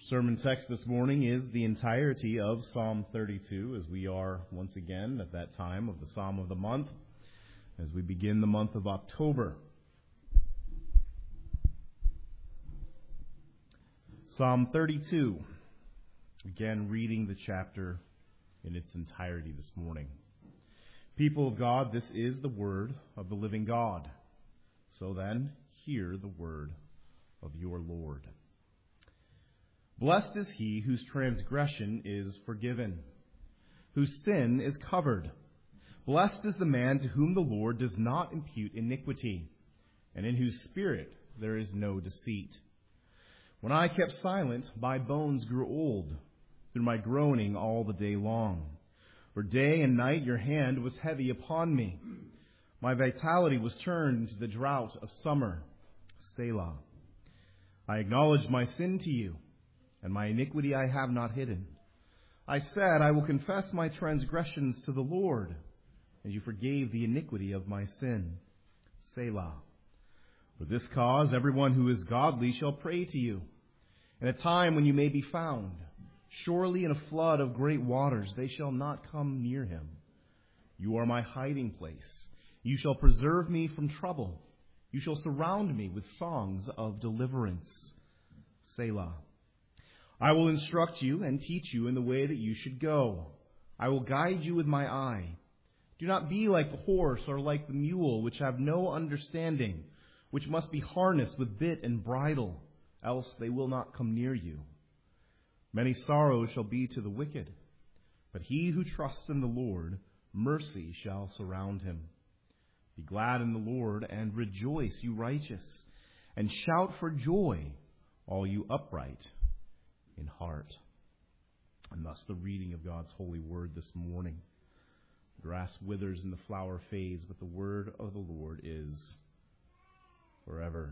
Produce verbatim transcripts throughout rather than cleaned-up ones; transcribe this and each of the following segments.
Sermon text this morning is the entirety of Psalm thirty-two, as we are once again at that time of the Psalm of the month, as we begin the month of October. Psalm thirty-two, again reading the chapter in its entirety this morning. People of God, this is the word of the living God. So then, hear the word of your Lord. Blessed is he whose transgression is forgiven, whose sin is covered. Blessed is the man to whom the Lord does not impute iniquity, and in whose spirit there is no deceit. When I kept silent, my bones grew old, through my groaning all the day long. For day and night your hand was heavy upon me. My vitality was turned into the drought of summer. Selah. I acknowledged my sin to you, and my iniquity I have not hidden. I said, I will confess my transgressions to the Lord, and you forgave the iniquity of my sin. Selah. For this cause everyone who is godly shall pray to you, in a time when you may be found. Surely in a flood of great waters they shall not come near him. You are my hiding place. You shall preserve me from trouble. You shall surround me with songs of deliverance. Selah. I will instruct you and teach you in the way that you should go. I will guide you with my eye. Do not be like the horse or like the mule, which have no understanding, which must be harnessed with bit and bridle, else they will not come near you. Many sorrows shall be to the wicked, but he who trusts in the Lord, mercy shall surround him. Be glad in the Lord and rejoice, you righteous, and shout for joy, all you upright in heart. And thus the reading of God's holy word this morning. The grass withers and the flower fades, but the word of the Lord is forever.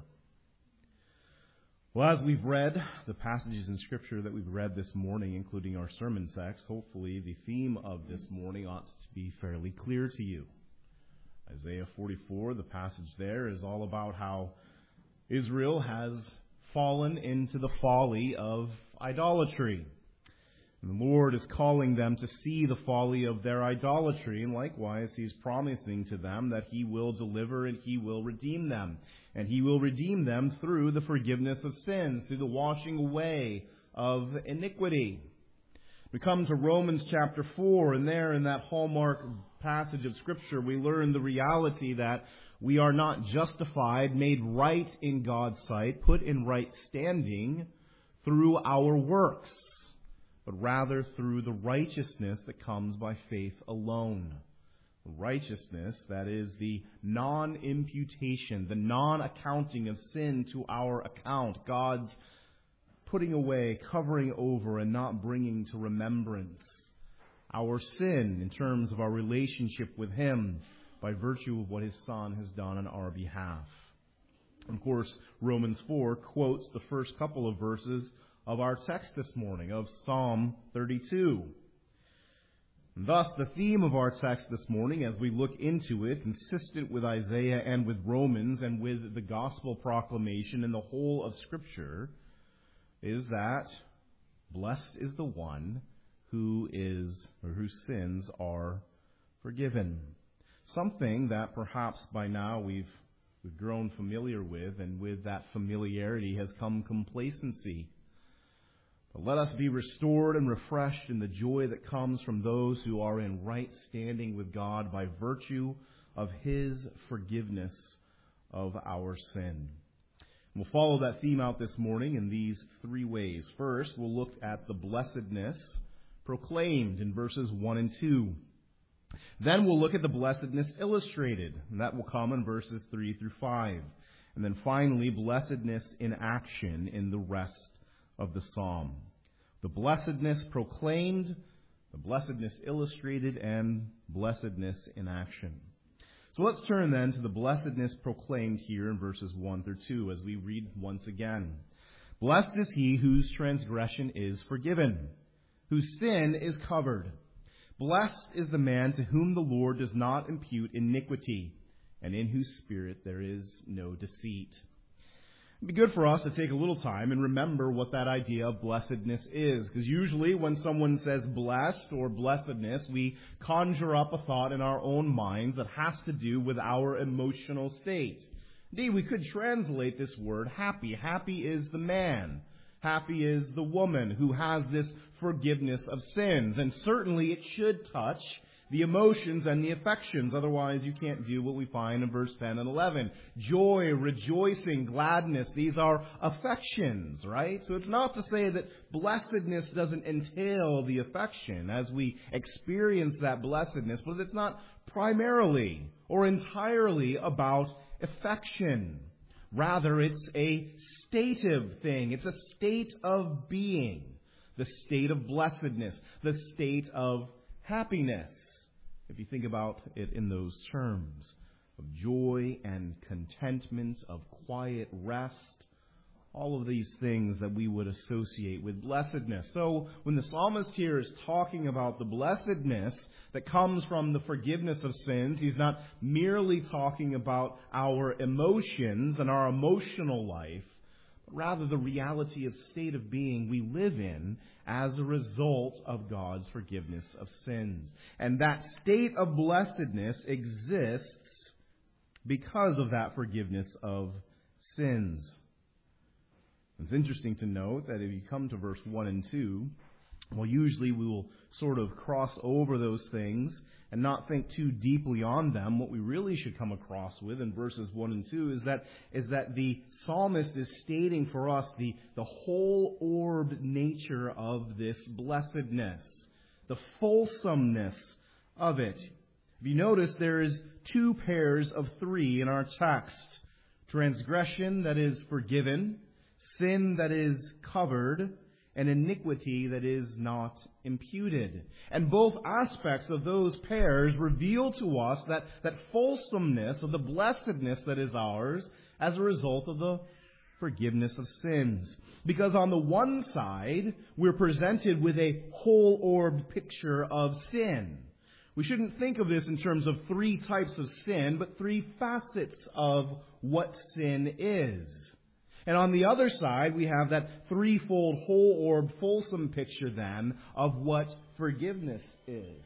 Well, as we've read the passages in Scripture that we've read this morning, including our sermon text, hopefully the theme of this morning ought to be fairly clear to you. Isaiah forty-four, the passage there, is all about how Israel has fallen into the folly of idolatry. And the Lord is calling them to see the folly of their idolatry, and likewise He's promising to them that He will deliver and He will redeem them. And He will redeem them through the forgiveness of sins, through the washing away of iniquity. We come to Romans chapter four, and there in that hallmark passage of Scripture, we learn the reality that we are not justified, made right in God's sight, put in right standing through our works, but rather through the righteousness that comes by faith alone. Righteousness, that is the non-imputation, the non-accounting of sin to our account. God's putting away, covering over, and not bringing to remembrance our sin in terms of our relationship with Him by virtue of what His Son has done on our behalf. Of course, Romans four quotes the first couple of verses of our text this morning, of Psalm thirty-two. Thus, the theme of our text this morning, as we look into it, consistent with Isaiah and with Romans and with the gospel proclamation and the whole of Scripture, is that blessed is the one who is, or whose sins are forgiven. Something that perhaps by now we've, we've grown familiar with, and with that familiarity has come complacency. But let us be restored and refreshed in the joy that comes from those who are in right standing with God by virtue of His forgiveness of our sin. We'll follow that theme out this morning in these three ways. First, we'll look at the blessedness proclaimed in verses one and two. Then we'll look at the blessedness illustrated, and that will come in verses three through five. And then finally, blessedness in action in the rest of the psalm. The blessedness proclaimed, the blessedness illustrated, and blessedness in action. So let's turn then to the blessedness proclaimed here in verses one through two as we read once again. Blessed is he whose transgression is forgiven, whose sin is covered. Blessed is the man to whom the Lord does not impute iniquity, and in whose spirit there is no deceit. It'd be good for us to take a little time and remember what that idea of blessedness is. Because usually when someone says blessed or blessedness, we conjure up a thought in our own minds that has to do with our emotional state. Indeed, we could translate this word happy. Happy is the man. Happy is the woman who has this forgiveness of sins. And certainly it should touch the emotions and the affections. Otherwise, you can't do what we find in verse ten and eleven. Joy, rejoicing, gladness. These are affections, right? So it's not to say that blessedness doesn't entail the affection as we experience that blessedness, but it's not primarily or entirely about affection. Rather, it's a stative thing. It's a state of being. The state of blessedness. The state of happiness. If you think about it in those terms of joy and contentment, of quiet rest, all of these things that we would associate with blessedness. So when the psalmist here is talking about the blessedness that comes from the forgiveness of sins, he's not merely talking about our emotions and our emotional life, but rather the reality of state of being we live in as a result of God's forgiveness of sins. And that state of blessedness exists because of that forgiveness of sins. It's interesting to note that if you come to verse one and two, well, usually we will sort of cross over those things and not think too deeply on them. What we really should come across with in verses one and two is that is that the psalmist is stating for us the, the whole-orbed nature of this blessedness, the fulsomeness of it. If you notice, there is two pairs of three in our text. Transgression that is forgiven, sin that is covered, and iniquity that is not imputed. And both aspects of those pairs reveal to us that, that fulsomeness of the blessedness that is ours as a result of the forgiveness of sins. Because on the one side, we're presented with a whole-orbed picture of sin. We shouldn't think of this in terms of three types of sin, but three facets of what sin is. And on the other side, we have that threefold, whole-orbed, fulsome picture then of what forgiveness is.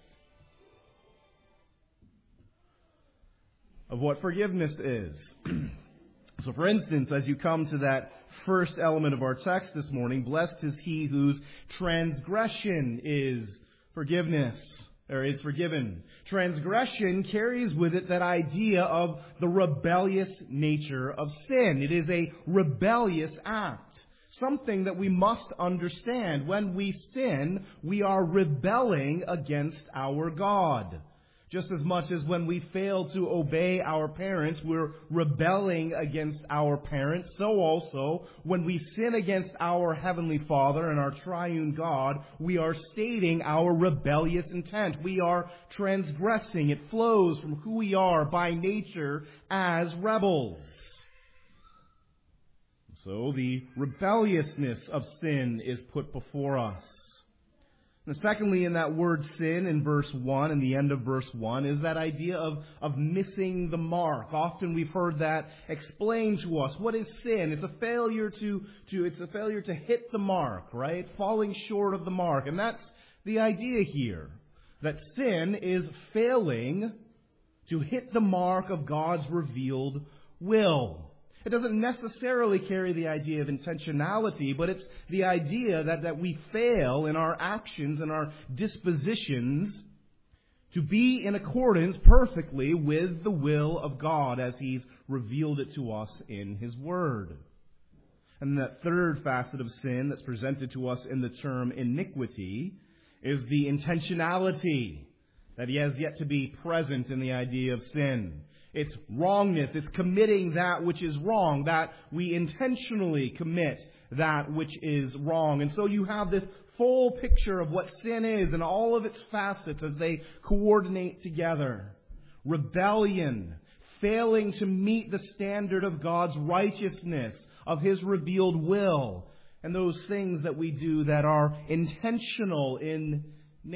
Of what forgiveness is. So for instance, as you come to that first element of our text this morning, blessed is he whose transgression is forgiveness. Or is forgiven. Transgression carries with it that idea of the rebellious nature of sin. It is a rebellious act. Something that we must understand. When we sin, we are rebelling against our God. Just as much as when we fail to obey our parents, we're rebelling against our parents. So also, when we sin against our Heavenly Father and our triune God, we are stating our rebellious intent. We are transgressing. It flows from who we are by nature as rebels. So the rebelliousness of sin is put before us. And secondly, in that word sin in verse one, in the end of verse one, is that idea of, of missing the mark. Often we've heard that explained to us. What is sin? It's a failure to, to it's a failure to hit the mark, right? Falling short of the mark. And that's the idea here. That sin is failing to hit the mark of God's revealed will. It doesn't necessarily carry the idea of intentionality, but it's the idea that, that we fail in our actions and our dispositions to be in accordance perfectly with the will of God as He's revealed it to us in His Word. And that third facet of sin that's presented to us in the term iniquity is the intentionality that He has yet to be present in the idea of sin. It's wrongness. It's committing that which is wrong, that we intentionally commit that which is wrong. And so you have this full picture of what sin is and all of its facets as they coordinate together. Rebellion, failing to meet the standard of God's righteousness, of His revealed will, and those things that we do that are intentional in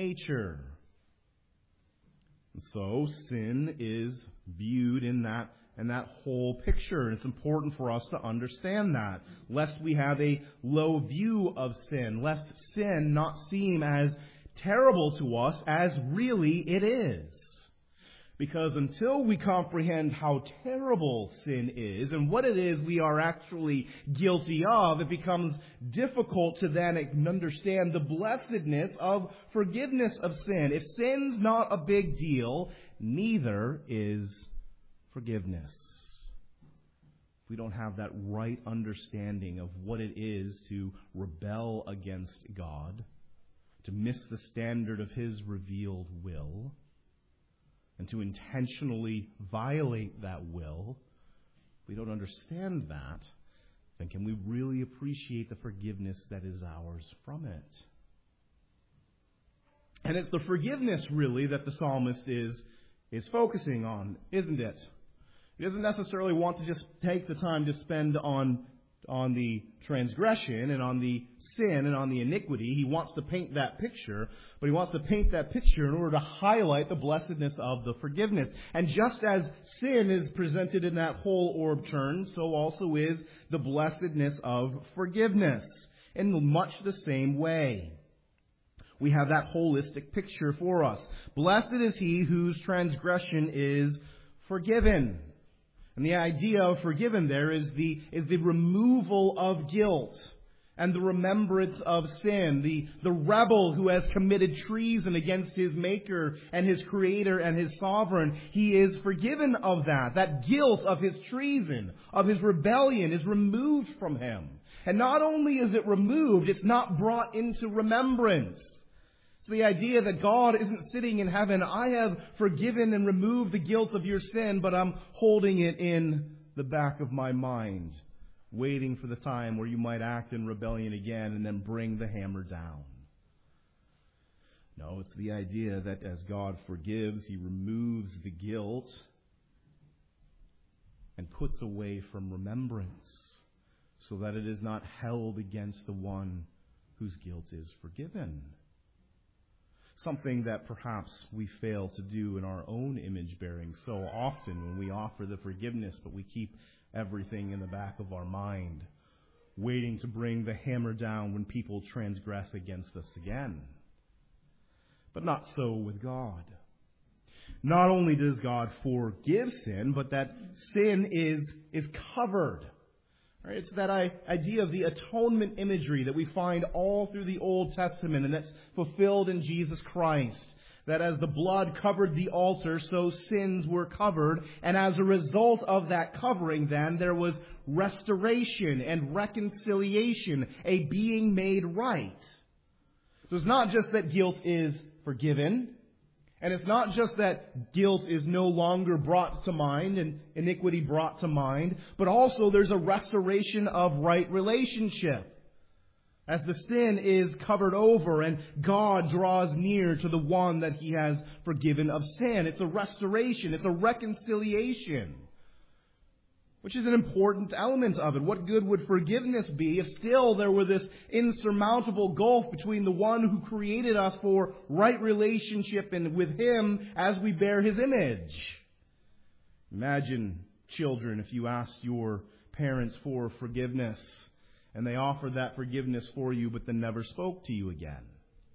nature. So sin is viewed in that and that whole picture. And it's important for us to understand that, lest we have a low view of sin, lest sin not seem as terrible to us as really it is. Because until we comprehend how terrible sin is and what it is we are actually guilty of, it becomes difficult to then understand the blessedness of forgiveness of sin. If sin's not a big deal, neither is forgiveness. If we don't have that right understanding of what it is to rebel against God, to miss the standard of His revealed will, and to intentionally violate that will, if we don't understand that, then can we really appreciate the forgiveness that is ours from it? And it's the forgiveness, really, that the psalmist is, is focusing on, isn't it? He doesn't necessarily want to just take the time to spend on, on the transgression and on the sin and on the iniquity. He wants to paint that picture, but he wants to paint that picture in order to highlight the blessedness of the forgiveness. And just as sin is presented in that whole orb turn, so also is the blessedness of forgiveness in much the same way. We have that holistic picture for us. Blessed is he whose transgression is forgiven. And the idea of forgiven there is the, is the removal of guilt and the remembrance of sin. The, the rebel who has committed treason against his Maker and his Creator and his Sovereign, he is forgiven of that. That guilt of his treason, of his rebellion, is removed from him. And not only is it removed, it's not brought into remembrance. It's the idea that God isn't sitting in heaven, I have forgiven and removed the guilt of your sin, but I'm holding it in the back of my mind, waiting for the time where you might act in rebellion again and then bring the hammer down. No, it's the idea that as God forgives, He removes the guilt and puts away from remembrance so that it is not held against the one whose guilt is forgiven. Something that perhaps we fail to do in our own image-bearing so often when we offer the forgiveness, but we keep everything in the back of our mind, waiting to bring the hammer down when people transgress against us again. But not so with God. Not only does God forgive sin, but that sin is, is covered. Right? It's that idea of the atonement imagery that we find all through the Old Testament, and that's fulfilled in Jesus Christ. That as the blood covered the altar, so sins were covered. And as a result of that covering, then, there was restoration and reconciliation, a being made right. So it's not just that guilt is forgiven, and it's not just that guilt is no longer brought to mind and iniquity brought to mind, but also there's a restoration of right relationship. As the sin is covered over and God draws near to the one that He has forgiven of sin. It's a restoration. It's a reconciliation. Which is an important element of it. What good would forgiveness be if still there were this insurmountable gulf between the one who created us for right relationship and with Him as we bear His image? Imagine, children, if you asked your parents for forgiveness and they offered that forgiveness for you but then never spoke to you again.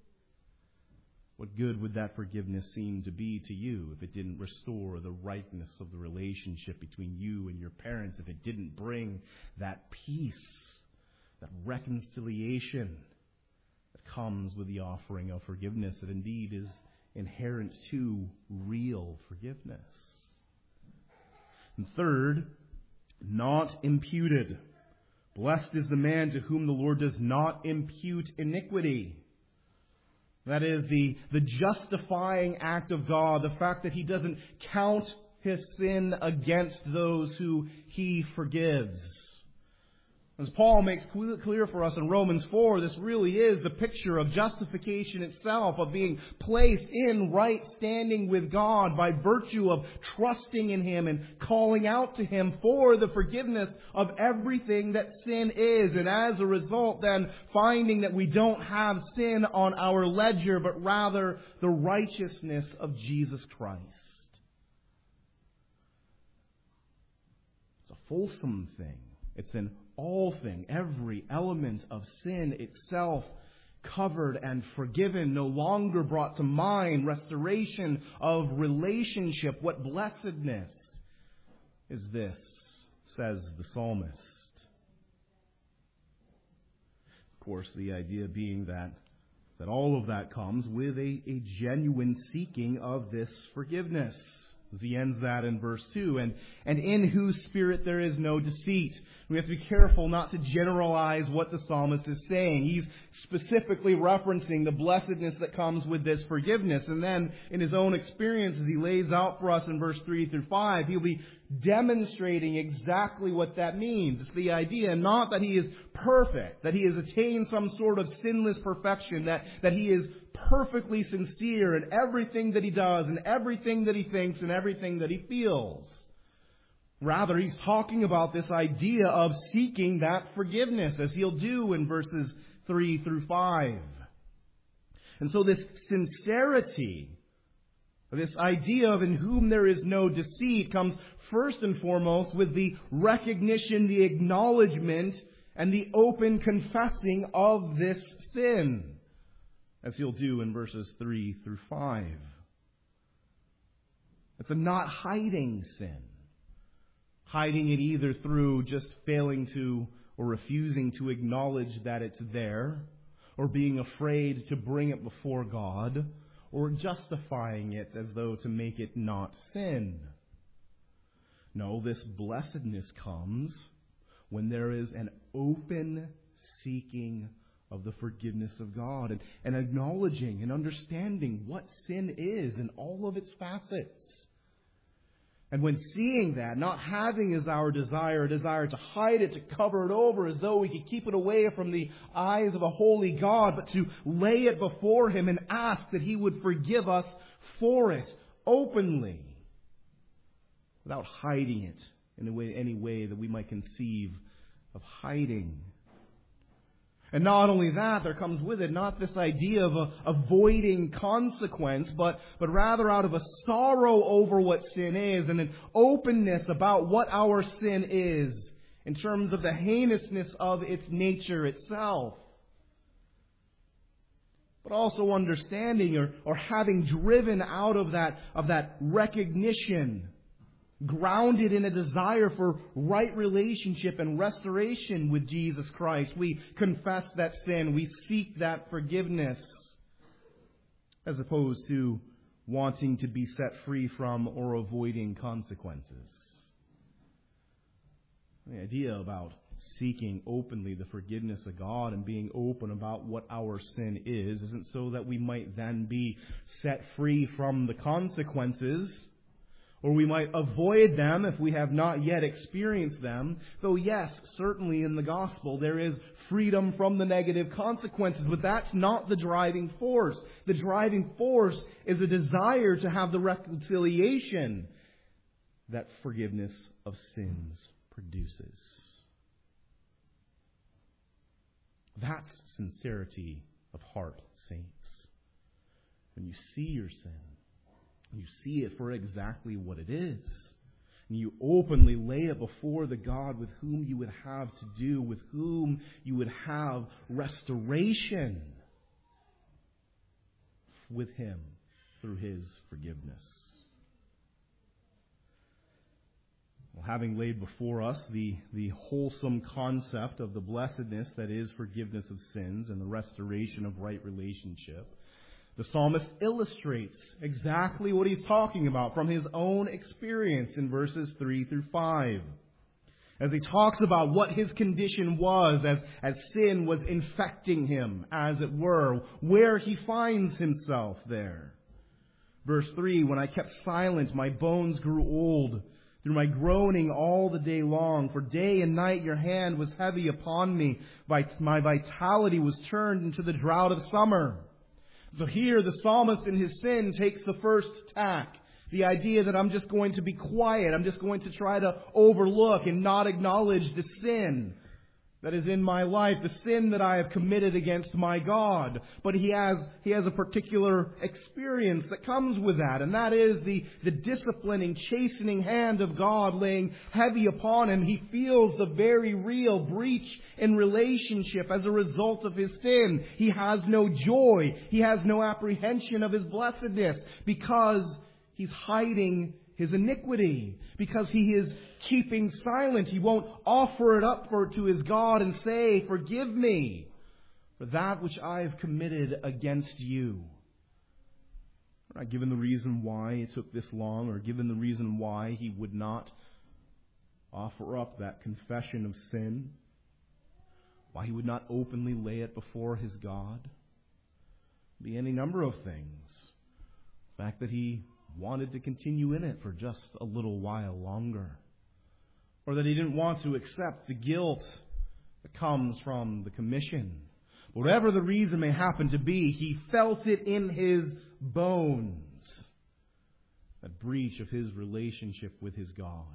What good would that forgiveness seem to be to you if it didn't restore the rightness of the relationship between you and your parents, if it didn't bring that peace, that reconciliation that comes with the offering of forgiveness, that indeed is inherent to real forgiveness? And third, not imputed. Blessed is the man to whom the Lord does not impute iniquity. That is the, the justifying act of God, the fact that He doesn't count His sin against those who He forgives. As Paul makes clear for us in Romans four, this really is the picture of justification itself, of being placed in right standing with God by virtue of trusting in Him and calling out to Him for the forgiveness of everything that sin is. And as a result, then finding that we don't have sin on our ledger, but rather the righteousness of Jesus Christ. fulsome thing. It's an all thing, every element of sin itself covered and forgiven, no longer brought to mind, restoration of relationship. What blessedness is this, says the psalmist. Of course, the idea being that, that all of that comes with a, a genuine seeking of this forgiveness. As he ends that in verse two, and, and in whose spirit there is no deceit. We have to be careful not to generalize what the psalmist is saying. He's specifically referencing the blessedness that comes with this forgiveness. And then in his own experience, as he lays out for us in verse three through five, he'll be demonstrating exactly what that means. It's the idea not that he is perfect, that he has attained some sort of sinless perfection, that, that he is perfectly sincere in everything that he does and everything that he thinks and everything that he feels. Rather, he's talking about this idea of seeking that forgiveness, as he'll do in verses three through five. And so this sincerity, this idea of in whom there is no deceit, comes first and foremost with the recognition, the acknowledgement, and the open confessing of this sin, as he'll do in verses three through five. It's a not hiding sin. Hiding it either through just failing to or refusing to acknowledge that it's there, or being afraid to bring it before God, or justifying it as though to make it not sin. No, this blessedness comes when there is an open seeking of the forgiveness of God, and, and acknowledging and understanding what sin is in all of its facets. And when seeing that, not having as our desire, a desire to hide it, to cover it over as though we could keep it away from the eyes of a holy God, but to lay it before Him and ask that He would forgive us for it openly, without hiding it in a way, any way that we might conceive of hiding. And not only that, there comes with it not this idea of a, avoiding consequence, but, but rather out of a sorrow over what sin is and an openness about what our sin is in terms of the heinousness of its nature itself. But also understanding or, or having driven out of that, of that recognition, grounded in a desire for right relationship and restoration with Jesus Christ. We confess that sin. We seek that forgiveness, as opposed to wanting to be set free from or avoiding consequences. The idea about seeking openly the forgiveness of God and being open about what our sin is isn't so that we might then be set free from the consequences, or we might avoid them if we have not yet experienced them. Though yes, certainly in the gospel there is freedom from the negative consequences, but that's not the driving force. The driving force is a desire to have the reconciliation that forgiveness of sins produces. That's sincerity of heart, saints. When you see your sin, you see it for exactly what it is. And you openly lay it before the God with whom you would have to do, with whom you would have restoration with Him through His forgiveness. Well, having laid before us the, the wholesome concept of the blessedness that is forgiveness of sins and the restoration of right relationship, the psalmist illustrates exactly what he's talking about from his own experience in verses three through five. As he talks about what his condition was as, as sin was infecting him, as it were, where he finds himself there. Verse three, when I kept silent, my bones grew old through my groaning all the day long. For day and night your hand was heavy upon me. My vitality was turned into the drought of summer. So here the psalmist in his sin takes the first tack. The idea that I'm just going to be quiet. I'm just going to try to overlook and not acknowledge the sin. that is in my life, the sin that I have committed against my God. But he has, he has a particular experience that comes with that, and that is the, the disciplining, chastening hand of God laying heavy upon him. He feels the very real breach in relationship as a result of his sin. He has no joy. He has no apprehension of his blessedness because he's hiding his iniquity, because he is keeping silent. He won't offer it up for, to his God and say, "Forgive me for that which I have committed against you." We're not given the reason why it took this long, or given the reason why he would not offer up that confession of sin, why he would not openly lay it before his God. It'd be any number of things. The fact that he wanted to continue in it for just a little while longer, or that he didn't want to accept the guilt that comes from the commission. Whatever the reason may happen to be, he felt it in his bones, that breach of his relationship with his God.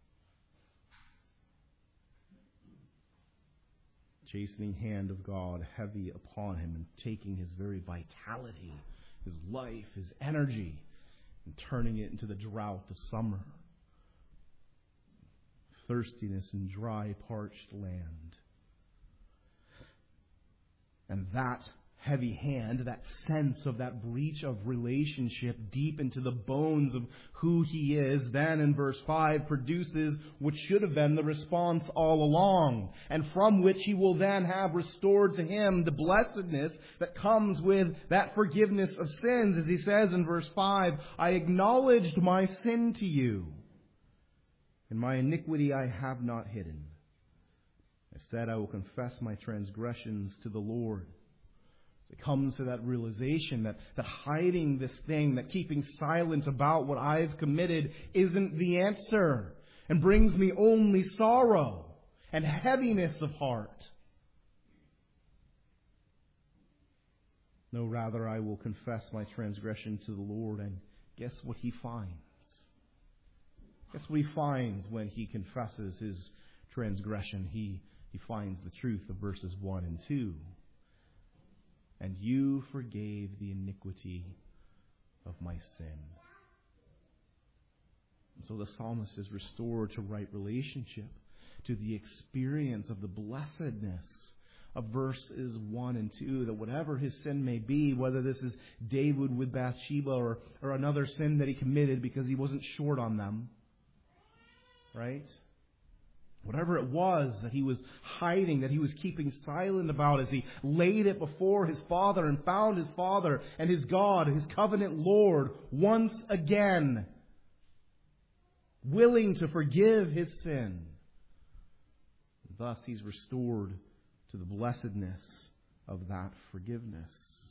Chastening hand of God heavy upon him and taking his very vitality, his life, his energy, and turning it into the drought of summer. Thirstiness in dry, parched land. And that heavy hand, that sense of that breach of relationship deep into the bones of who he is, then in verse five produces what should have been the response all along, and from which he will then have restored to him the blessedness that comes with that forgiveness of sins. As he says in verse five, "I acknowledged my sin to you, and my iniquity I have not hidden. I said, I will confess my transgressions to the Lord." It comes to that realization that, that hiding this thing, that keeping silent about what I've committed isn't the answer, and brings me only sorrow and heaviness of heart. No, rather I will confess my transgression to the Lord, and guess what he finds? Guess what he finds when he confesses his transgression? He, he finds the truth of verses one and two. "And you forgave the iniquity of my sin." And so the psalmist is restored to right relationship, to the experience of the blessedness of verses one and two, that whatever his sin may be, whether this is David with Bathsheba or, or another sin that he committed because he wasn't short on them, right? Whatever it was that he was hiding, that he was keeping silent about, as he laid it before his Father and found his Father and his God, his covenant Lord, once again willing to forgive his sin. Thus he's restored to the blessedness of that forgiveness.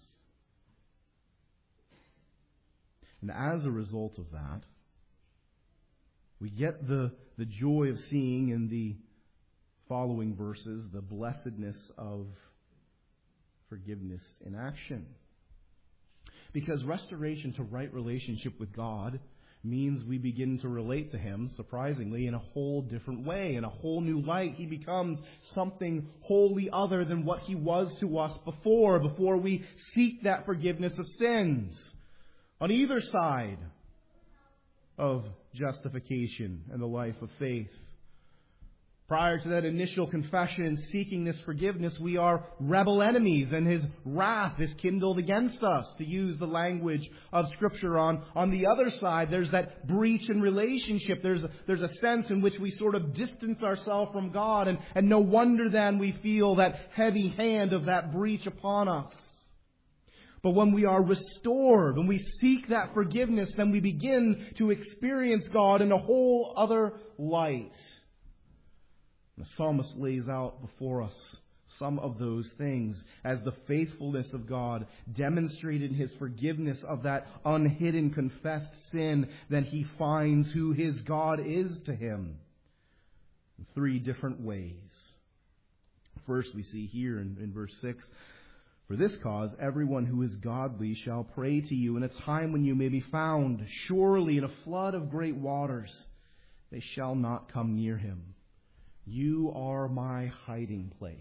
And as a result of that, we get the, the joy of seeing in the following verses the blessedness of forgiveness in action. Because restoration to right relationship with God means we begin to relate to Him, surprisingly, in a whole different way, in a whole new light. He becomes something wholly other than what He was to us before, before we seek that forgiveness of sins. On either side of justification and the life of faith. Prior to that initial confession and seeking this forgiveness, we are rebel enemies, and His wrath is kindled against us, to use the language of Scripture. On, on the other side, there's that breach in relationship. There's a, there's a sense in which we sort of distance ourselves from God, and, and no wonder then we feel that heavy hand of that breach upon us. But when we are restored, when we seek that forgiveness, then we begin to experience God in a whole other light. The psalmist lays out before us some of those things as the faithfulness of God demonstrated in His forgiveness of that unhidden, confessed sin, that he finds who his God is to him in three different ways. First, we see here in, in verse six, "For this cause everyone who is godly shall pray to you in a time when you may be found. Surely in a flood of great waters they shall not come near him. You are my hiding place.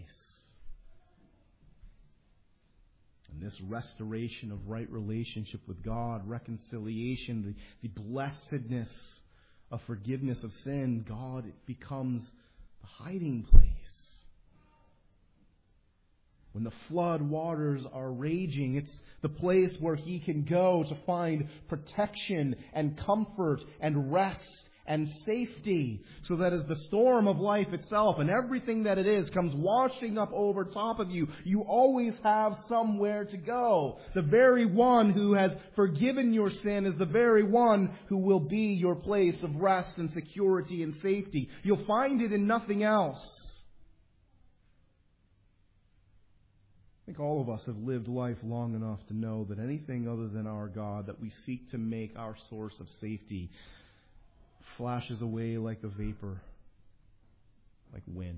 And this restoration of right relationship with God, reconciliation, the, the blessedness of forgiveness of sin, God, it becomes the hiding place. When the flood waters are raging, it's the place where He can go to find protection and comfort and rest and safety, so that as the storm of life itself and everything that it is comes washing up over top of you, you always have somewhere to go. The very one who has forgiven your sin is the very one who will be your place of rest and security and safety. You'll find it in nothing else. I think all of us have lived life long enough to know that anything other than our God that we seek to make our source of safety flashes away like a vapor, like wind.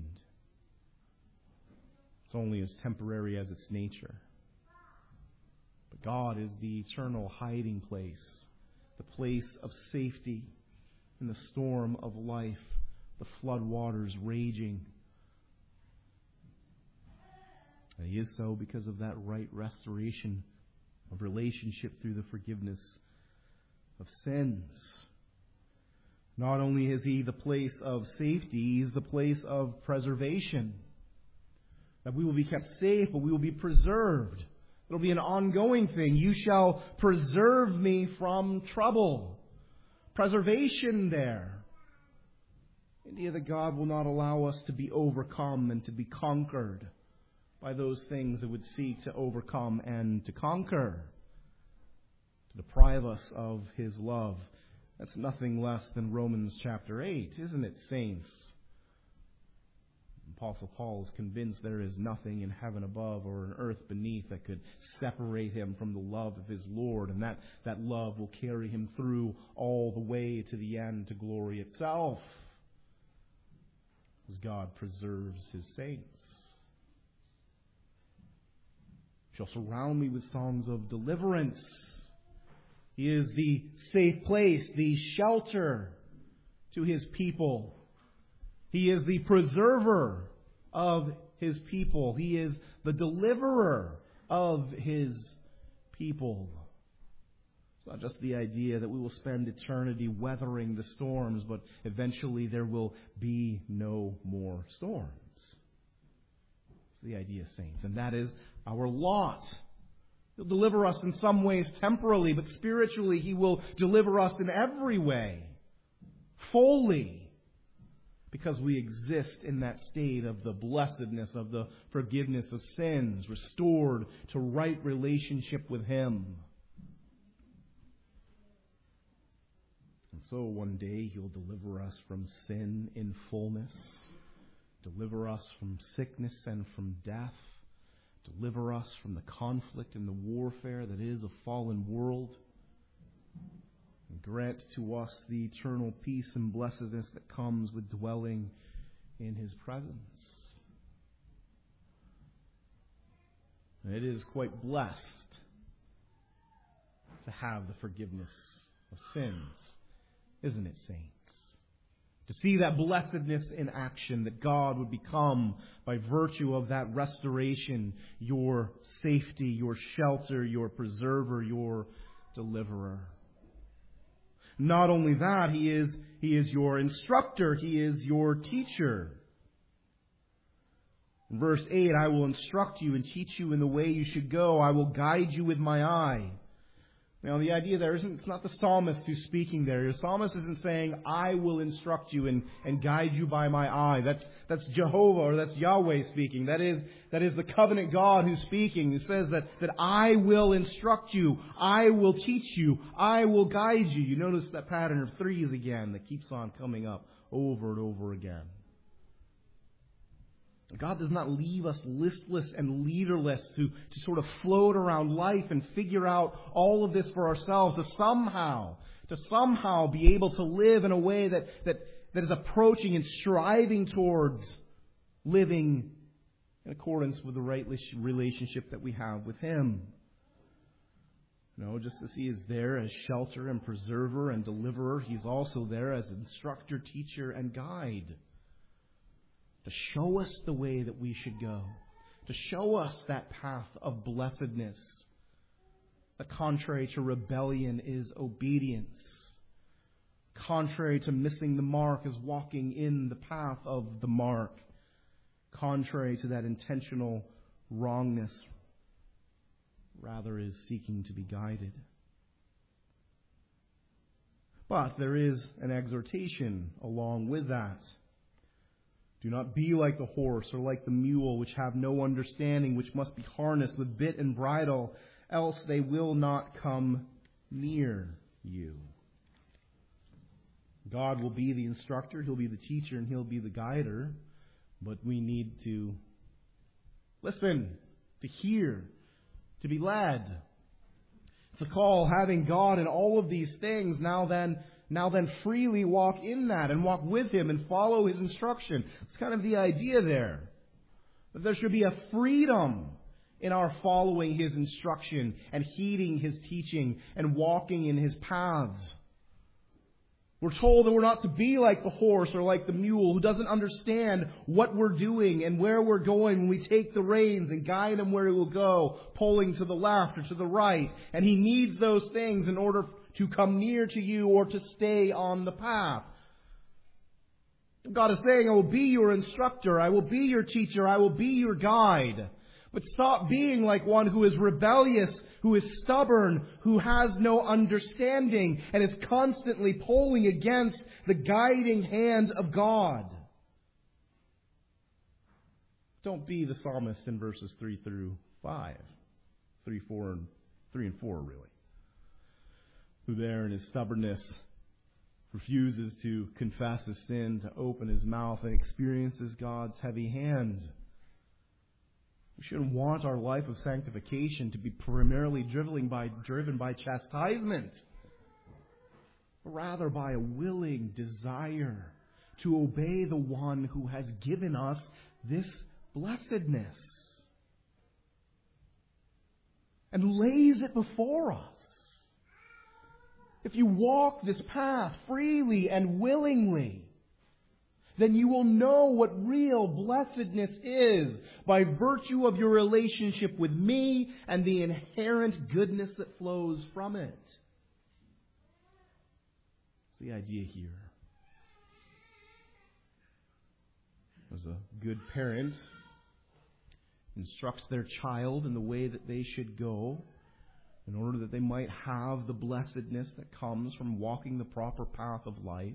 It's only as temporary as its nature. But God is the eternal hiding place, the place of safety in the storm of life, the flood waters raging. And He is so because of that right restoration of relationship through the forgiveness of sins. Not only is He the place of safety, He's the place of preservation. That we will be kept safe, but we will be preserved. It'll be an ongoing thing. You shall preserve me from trouble. Preservation there. The idea that God will not allow us to be overcome and to be conquered by those things that would seek to overcome and to conquer, to deprive us of His love. That's nothing less than Romans chapter eight, isn't it, saints? Apostle Paul is convinced there is nothing in heaven above or in earth beneath that could separate him from the love of his Lord, and that, that love will carry him through all the way to the end, to glory itself, as God preserves His saints. Shall surround me with songs of deliverance. He is the safe place, the shelter to His people. He is the preserver of His people. He is the deliverer of His people. It's not just the idea that we will spend eternity weathering the storms, but eventually there will be no more storms. It's the idea, saints. And that is our lot. He'll deliver us in some ways temporally, but spiritually He will deliver us in every way, fully, because we exist in that state of the blessedness, of the forgiveness of sins, restored to right relationship with Him. And so one day He'll deliver us from sin in fullness, deliver us from sickness and from death, deliver us from the conflict and the warfare that is a fallen world, and grant to us the eternal peace and blessedness that comes with dwelling in His presence. And it is quite blessed to have the forgiveness of sins, isn't it, saints? To see that blessedness in action, that God would become, by virtue of that restoration, your safety, your shelter, your preserver, your deliverer. Not only that, He is, He is your instructor. He is your teacher. In verse eight, I will instruct you and teach you in the way you should go. I will guide you with my eye. Now, the idea there isn't, it's not the psalmist who's speaking there. The psalmist isn't saying, I will instruct you and, and guide you by my eye. That's, that's Jehovah, or that's Yahweh speaking. That is, that is the covenant God who's speaking. He says that, that I will instruct you. I will teach you. I will guide you. You notice that pattern of threes again that keeps on coming up over and over again. God does not leave us listless and leaderless to, to sort of float around life and figure out all of this for ourselves, to somehow, to somehow be able to live in a way that, that, that is approaching and striving towards living in accordance with the right relationship that we have with Him. No, just as He is there as shelter and preserver and deliverer, He's also there as instructor, teacher, and guide. to show us the way that we should go, to show us that path of blessedness. The contrary to rebellion is obedience. Contrary to missing the mark is walking in the path of the mark. Contrary to that intentional wrongness, rather is seeking to be guided. But there is an exhortation along with that. Do not be like the horse or like the mule, which have no understanding, which must be harnessed with bit and bridle, else they will not come near you. God will be the instructor, He'll be the teacher, and He'll be the guider. But we need to listen, to hear, to be led. It's a call, having God in all of these things, now then, now then freely walk in that and walk with Him and follow His instruction. It's kind of the idea there. That there should be a freedom in our following His instruction and heeding His teaching and walking in His paths. We're told that we're not to be like the horse or like the mule who doesn't understand what we're doing and where we're going when we take the reins and guide him where he will go, pulling to the left or to the right. And he needs those things in order to come near to you or to stay on the path. God is saying, I will be your instructor, I will be your teacher, I will be your guide. But stop being like one who is rebellious, who is stubborn, who has no understanding, and is constantly pulling against the guiding hand of God. Don't be the psalmist in verses three through five. Three, four, and three and four, really. Who there in his stubbornness refuses to confess his sin, to open his mouth, and experiences God's heavy hand. We shouldn't want our life of sanctification to be primarily driven by, driven by chastisement, but rather by a willing desire to obey the one who has given us this blessedness and lays it before us. If you walk this path freely and willingly, then you will know what real blessedness is by virtue of your relationship with me and the inherent goodness that flows from it. That's the idea here. As a good parent instructs their child in the way that they should go, in order that they might have the blessedness that comes from walking the proper path of life,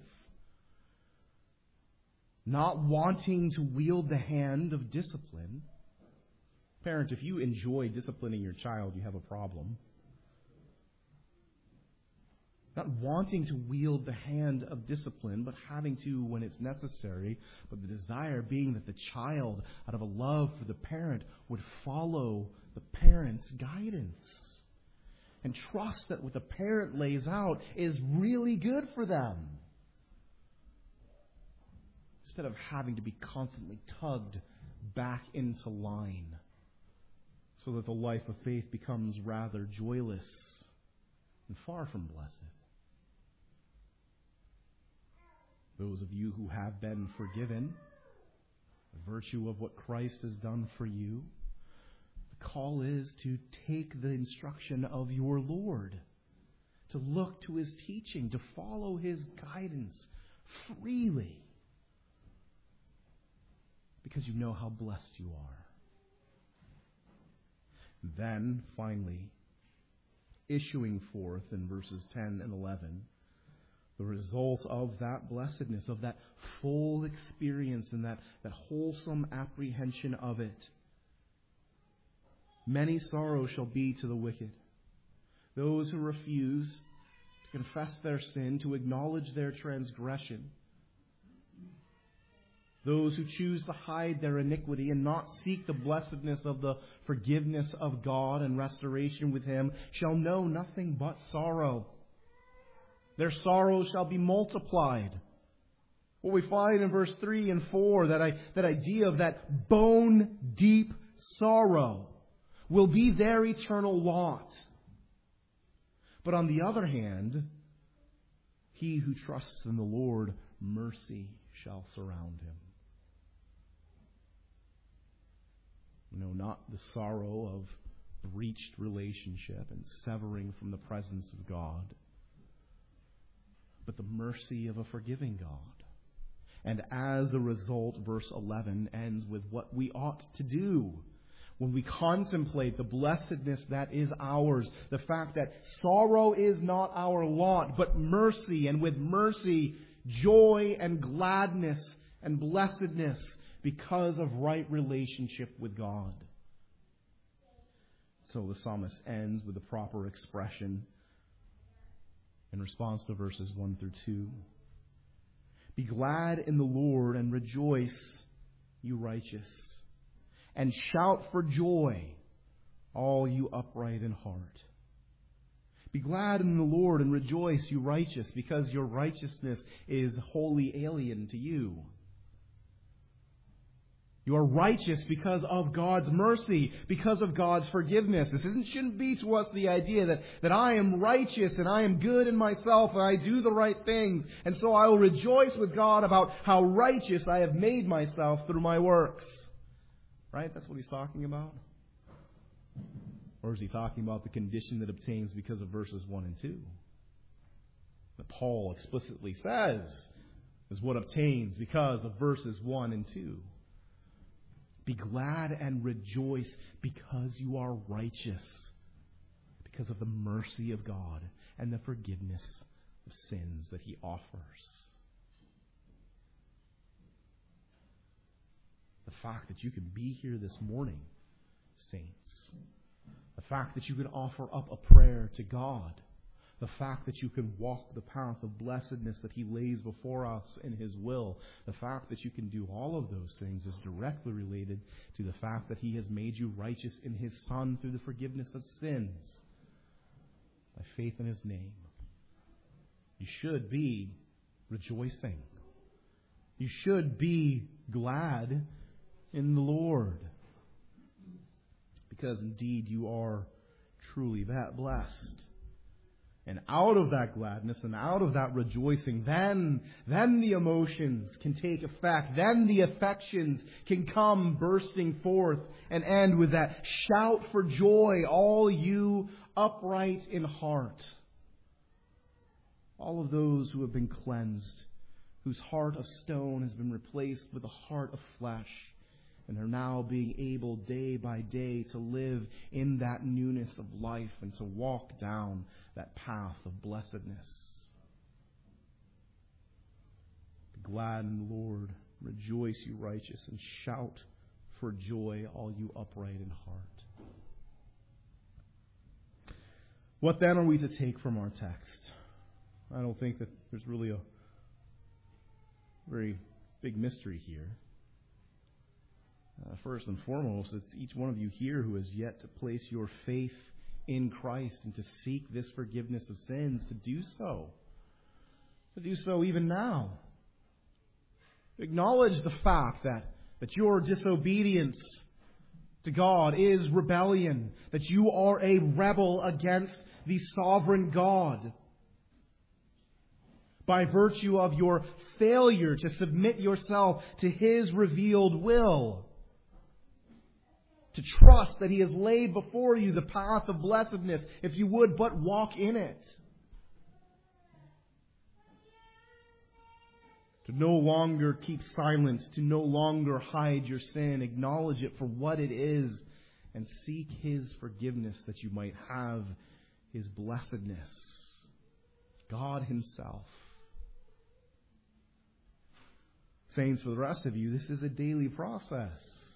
not wanting to wield the hand of discipline. Parent, if you enjoy disciplining your child, you have a problem. Not wanting to wield the hand of discipline, but having to when it's necessary. But the desire being that the child, out of a love for the parent, would follow the parent's guidance. And trust that what the parent lays out is really good for them. Instead of having to be constantly tugged back into line, so that the life of faith becomes rather joyless and far from blessed. Those of you who have been forgiven, the virtue of what Christ has done for you, the call is to take the instruction of your Lord, to look to His teaching, to follow His guidance freely, because you know how blessed you are. Then, finally, issuing forth in verses ten and eleven, the result of that blessedness, of that full experience and that, that wholesome apprehension of it. Many sorrows shall be to the wicked. Those who refuse to confess their sin, to acknowledge their transgression. Those who choose to hide their iniquity and not seek the blessedness of the forgiveness of God and restoration with Him shall know nothing but sorrow. Their sorrow shall be multiplied. What we find in verse three and four, that, I, that idea of that bone-deep sorrow will be their eternal lot. But on the other hand, he who trusts in the Lord, mercy shall surround him. No, not the sorrow of breached relationship and severing from the presence of God, but the mercy of a forgiving God. And as a result, verse eleven ends with what we ought to do when we contemplate the blessedness that is ours, the fact that sorrow is not our lot, but mercy, and with mercy, joy and gladness and blessedness because of right relationship with God. So the psalmist ends with the proper expression in response to verses one through two. Be glad in the Lord and rejoice, you righteous, and shout for joy, all you upright in heart. Be glad in the Lord and rejoice, you righteous, because your righteousness is wholly alien to you. You are righteous because of God's mercy, because of God's forgiveness. This isn't, shouldn't be to us the idea that, that I am righteous and I am good in myself and I do the right things, and so I will rejoice with God about how righteous I have made myself through my works. Right? That's what he's talking about? Or is he talking about the condition that obtains because of verses one and two? That Paul explicitly says is what obtains because of verses one and two. Be glad and rejoice because you are righteous, because of the mercy of God and the forgiveness of sins that He offers. The fact that you can be here this morning, saints, the fact that you can offer up a prayer to God, the fact that you can walk the path of blessedness that He lays before us in His will, the fact that you can do all of those things is directly related to the fact that He has made you righteous in His Son through the forgiveness of sins by faith in His name. You should be rejoicing. You should be glad in the Lord, because indeed you are truly that blessed. And out of that gladness and out of that rejoicing, then, then the emotions can take effect. Then the affections can come bursting forth and end with that shout for joy, all you upright in heart. All of those who have been cleansed, whose heart of stone has been replaced with a heart of flesh, and are now being able day by day to live in that newness of life and to walk down that path of blessedness. Be glad in the Lord, rejoice, you righteous, and shout for joy, all you upright in heart. What then are we to take from our text? I don't think that there's really a very big mystery here. Uh, first and foremost, it's each one of you here who has yet to place your faith in Christ and to seek this forgiveness of sins, to do so. To do so even now. Acknowledge the fact that, that your disobedience to God is rebellion, that you are a rebel against the sovereign God. By virtue of your failure to submit yourself to His revealed will. To trust that He has laid before you the path of blessedness, if you would but walk in it. To no longer keep silence, to no longer hide your sin. Acknowledge it for what it is and seek His forgiveness that you might have His blessedness. God Himself. Saints, for the rest of you, this is a daily process.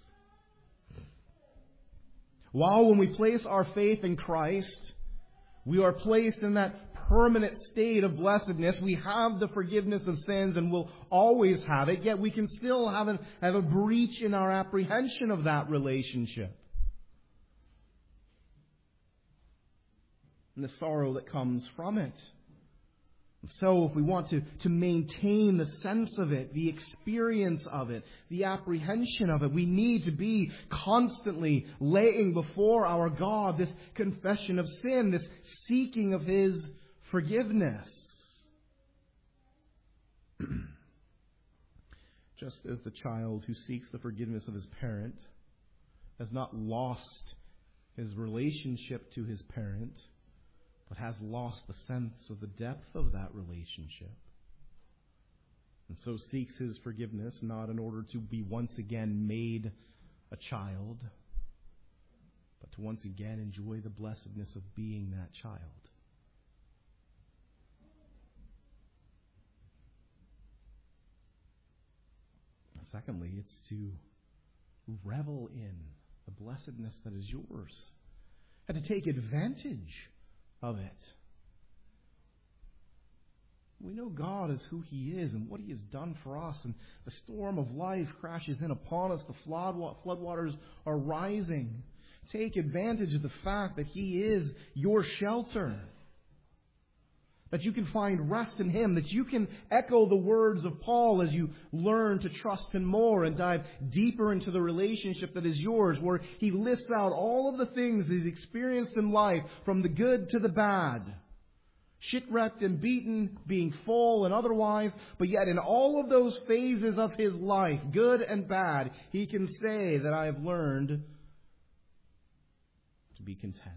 While when we place our faith in Christ, we are placed in that permanent state of blessedness. We have the forgiveness of sins and will always have it, yet we can still have a, have a breach in our apprehension of that relationship. And the sorrow that comes from it. So if we want to, to maintain the sense of it, the experience of it, the apprehension of it, we need to be constantly laying before our God this confession of sin, this seeking of His forgiveness. Just as the child who seeks the forgiveness of his parent has not lost his relationship to his parent, but has lost the sense of the depth of that relationship. And so seeks his forgiveness, not in order to be once again made a child, but to once again enjoy the blessedness of being that child. Secondly, it's to revel in the blessedness that is yours and to take advantage of it. We know God is who He is and what He has done for us, and the storm of life crashes in upon us. The flood floodwaters are rising. Take advantage of the fact that He is your shelter, that you can find rest in Him, that you can echo the words of Paul as you learn to trust Him more and dive deeper into the relationship that is yours, where he lists out all of the things that he's experienced in life, from the good to the bad. Shipwrecked and beaten, being full and otherwise, but yet in all of those phases of his life, good and bad, he can say that I have learned to be content.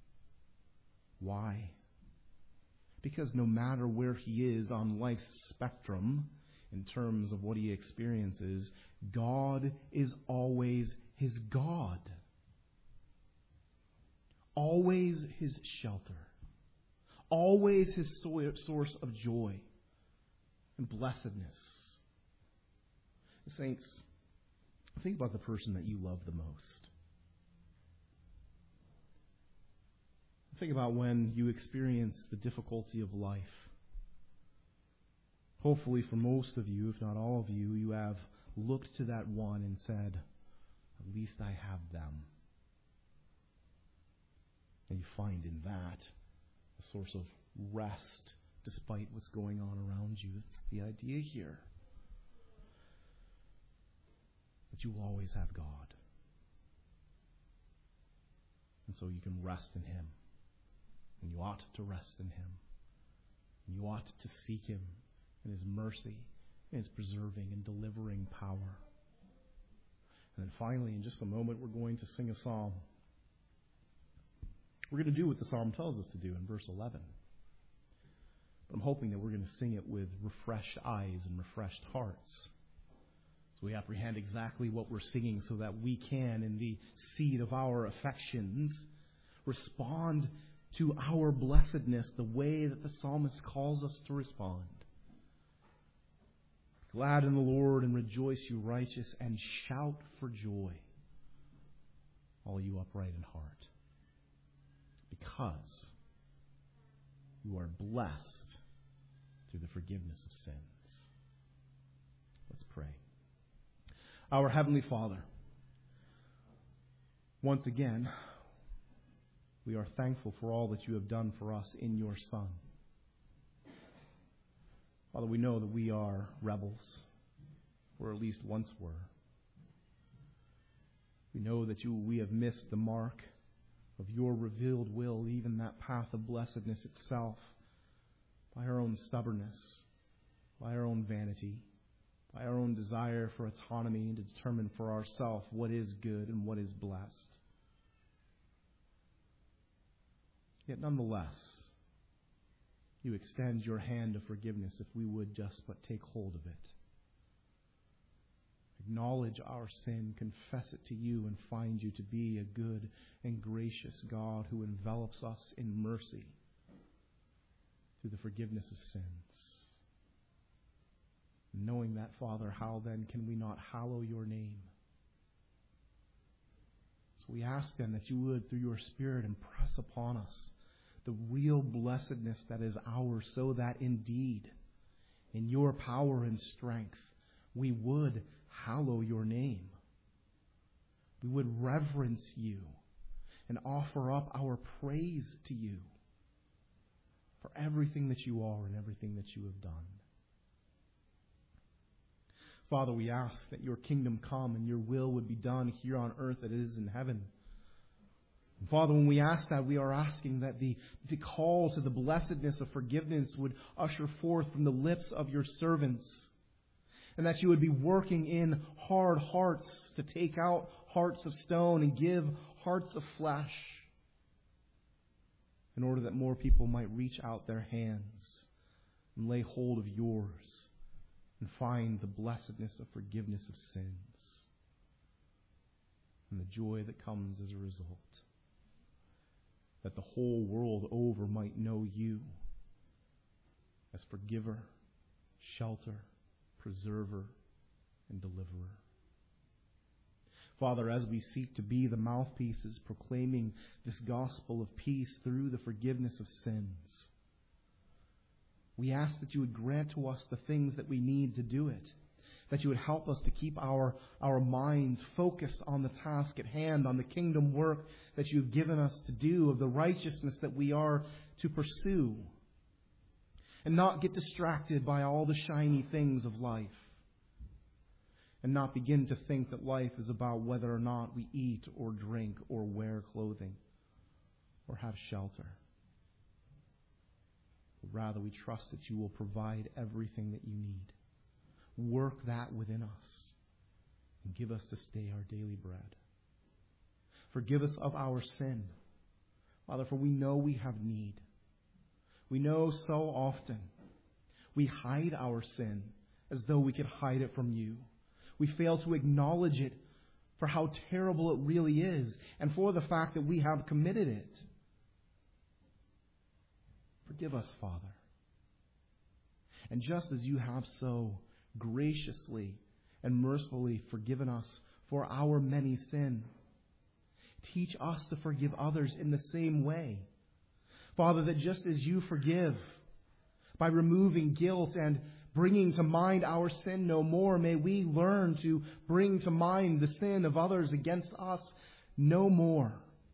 Why? Because no matter where he is on life's spectrum, in terms of what he experiences, God is always his God. Always his shelter. Always his source of joy and blessedness. Saints, think about the person that you love the most. Think about when you experience the difficulty of life. Hopefully for most of you, if not all of you, you have looked to that one and said, at least I have them. And you find in that a source of rest despite what's going on around you. It's the idea here. But you will always have God. And so you can rest in Him. And you ought to rest in Him. And you ought to seek Him in His mercy, in His preserving and delivering power. And then finally, in just a moment, we're going to sing a psalm. We're going to do what the psalm tells us to do in verse eleven. But I'm hoping that we're going to sing it with refreshed eyes and refreshed hearts. So we apprehend exactly what we're singing so that we can, in the seed of our affections, respond to our blessedness the way that the psalmist calls us to respond. Glad in the Lord and rejoice, you righteous, and shout for joy, all you upright in heart. Because you are blessed through the forgiveness of sins. Let's pray. Our Heavenly Father, once again, we are thankful for all that you have done for us in your Son. Father, we know that we are rebels, or at least once were. We know that you, we have missed the mark of your revealed will, even that path of blessedness itself, by our own stubbornness, by our own vanity, by our own desire for autonomy and to determine for ourselves what is good and what is blessed. Yet nonetheless, you extend your hand of forgiveness if we would just but take hold of it. Acknowledge our sin, confess it to you, and find you to be a good and gracious God who envelops us in mercy through the forgiveness of sins. Knowing that, Father, how then can we not hallow your name? So we ask then that you would, through your Spirit, impress upon us the real blessedness that is ours, so that indeed, in your power and strength, we would hallow your name. We would reverence you and offer up our praise to you for everything that you are and everything that you have done. Father, we ask that your kingdom come and your will would be done here on earth as it is in heaven. And Father, when we ask that, we are asking that the, the call to the blessedness of forgiveness would usher forth from the lips of your servants, and that you would be working in hard hearts to take out hearts of stone and give hearts of flesh, in order that more people might reach out their hands and lay hold of yours and find the blessedness of forgiveness of sins and the joy that comes as a result. That the whole world over might know you as forgiver, shelter, preserver, and deliverer. Father, as we seek to be the mouthpieces proclaiming this gospel of peace through the forgiveness of sins, we ask that you would grant to us the things that we need to do it, that you would help us to keep our, our minds focused on the task at hand, on the kingdom work that you've given us to do, of the righteousness that we are to pursue, and not get distracted by all the shiny things of life, and not begin to think that life is about whether or not we eat or drink or wear clothing or have shelter. Rather, we trust that you will provide everything that you need. Work that within us and give us this day our daily bread. Forgive us of our sin, Father, for we know we have need. We know so often we hide our sin as though we could hide it from you. We fail to acknowledge it for how terrible it really is and for the fact that we have committed it. Forgive us, Father. And just as you have so graciously and mercifully forgiven us for our many sins, teach us to forgive others in the same way. Father, that just as you forgive by removing guilt and bringing to mind our sin no more, may we learn to bring to mind the sin of others against us no more.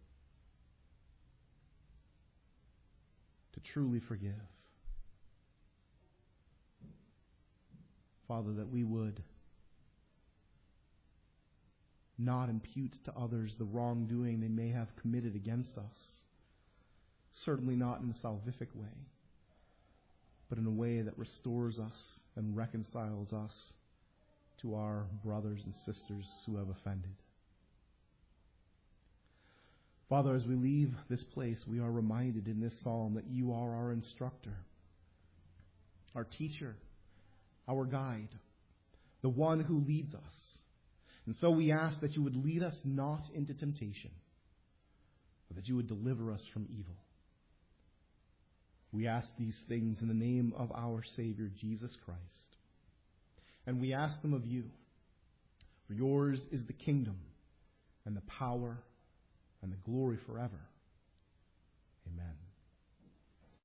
To truly forgive. Father, that we would not impute to others the wrongdoing they may have committed against us. Certainly not in a salvific way, but in a way that restores us and reconciles us to our brothers and sisters who have offended. Father, as we leave this place, we are reminded in this psalm that you are our instructor, our teacher, our guide, the one who leads us. And so we ask that you would lead us not into temptation, but that you would deliver us from evil. We ask these things in the name of our Savior, Jesus Christ. And we ask them of you. For yours is the kingdom and the power and the glory forever. Amen.